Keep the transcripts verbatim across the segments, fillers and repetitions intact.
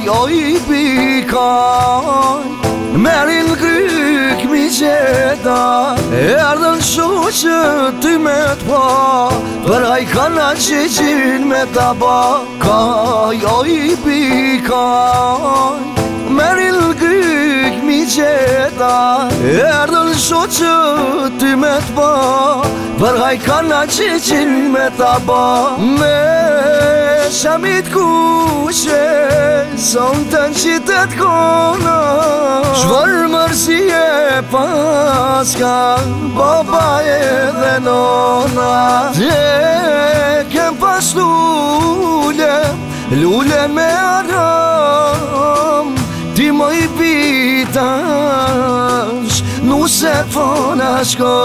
o i pikaj Merin kryk mi gjeta Erdën shu që ty me t'pa Për hajkana që gjin me t'a ba Kaj o i pikaj Merin kryk mi gjeta Erdën shu që ty me t'pa Për hajkana që gjin me t'a ba Me shamit kushe Son të në qitet kona Shvar mërsi e paska Baba e dhe nona Te kem pas lule Lule me aram Ti më i pitash Nuse fona shko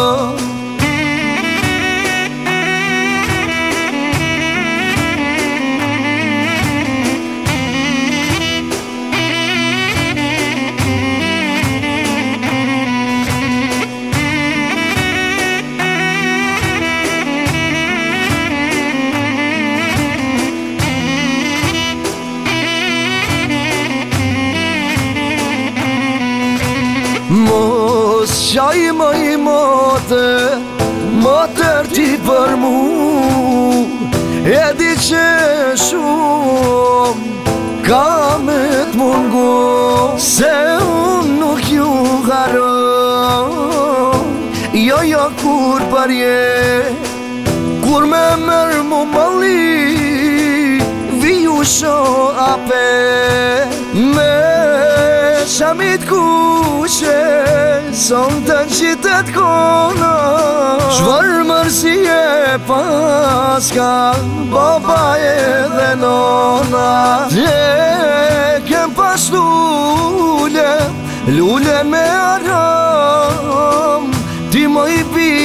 Mos qaj më i mote Motër ti për mu E di që shumë Ka me t'mungu Se unë nuk ju haroj Jo jo kur përje Kur me mërë mu mëlli Viju sho ape Me shamit kushe Son të në qitet kona Shvar mërsi e paska Baba e dhe nona Te kem pas lule Lule me aram Ti më i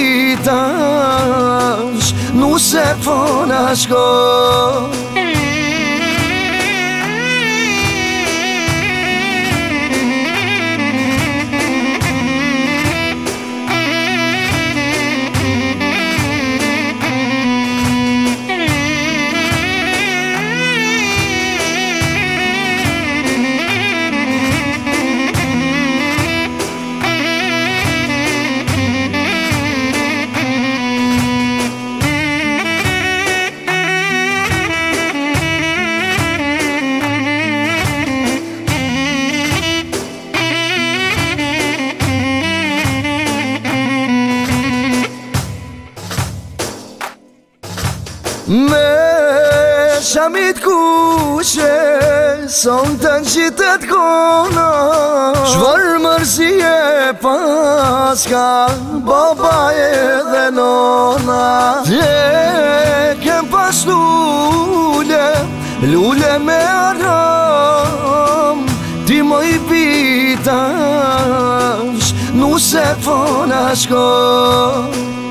pitash Nuse fona shko Me shamit kushe Son të në qitet kona Shvar mërsi e paska Baba e dhe nona Te kem pas lule Lule me aram Ti më i pitash Nuse fona shko